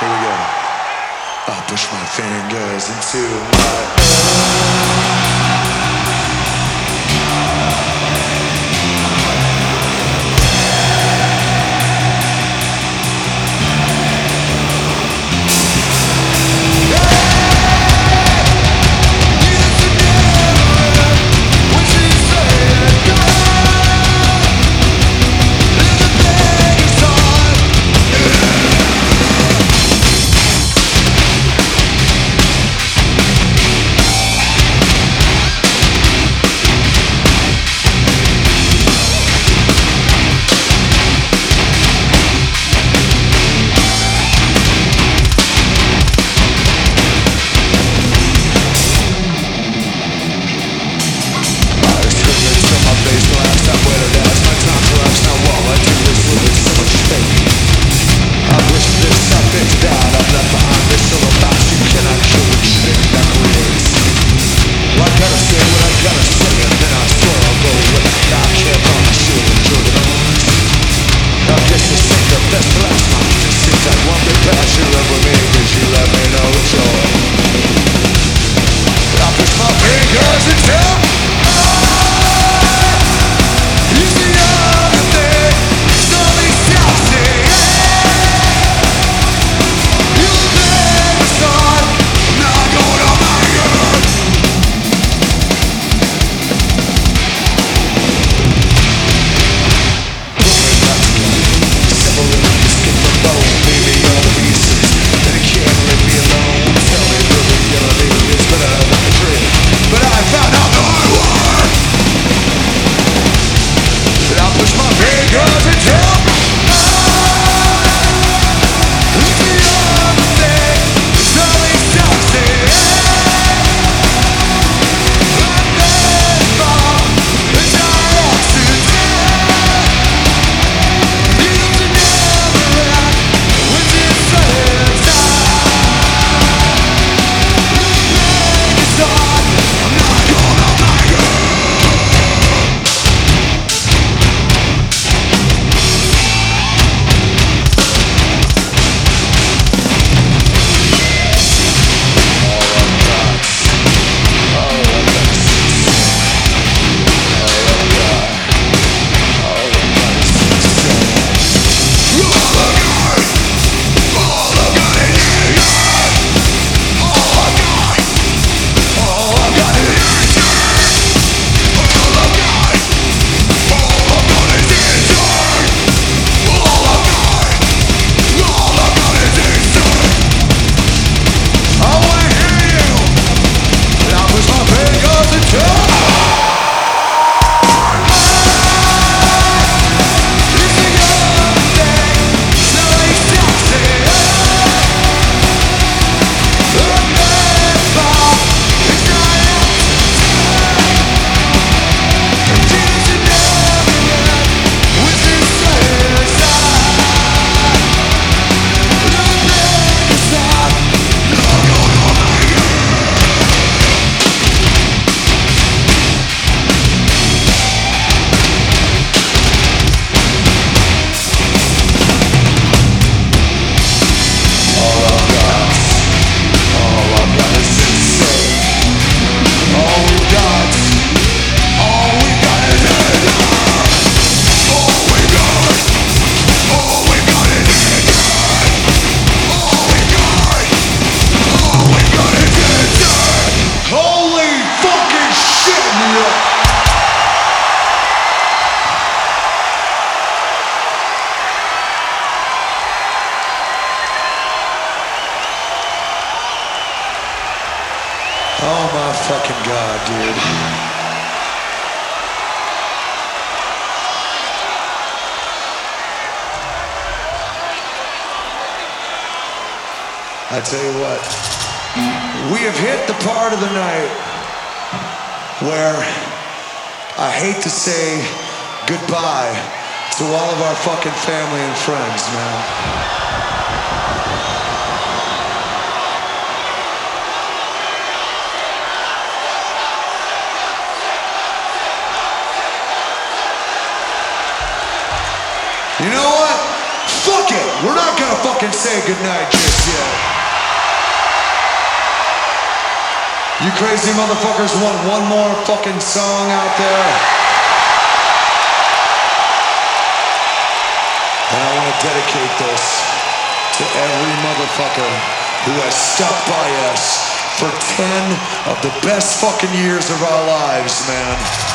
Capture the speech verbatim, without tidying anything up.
Here we go. I push my fingers into my... Oh my fucking God, dude. I tell you what, we have hit the part of the night where I hate to say goodbye to all of our fucking family and friends, man. You know what? Fuck it. We're not gonna fucking fucking say goodnight just yet. You crazy motherfuckers want one more fucking song out there? And I want to dedicate this to every motherfucker who has stuck by us for ten of the best fucking years of our lives, man.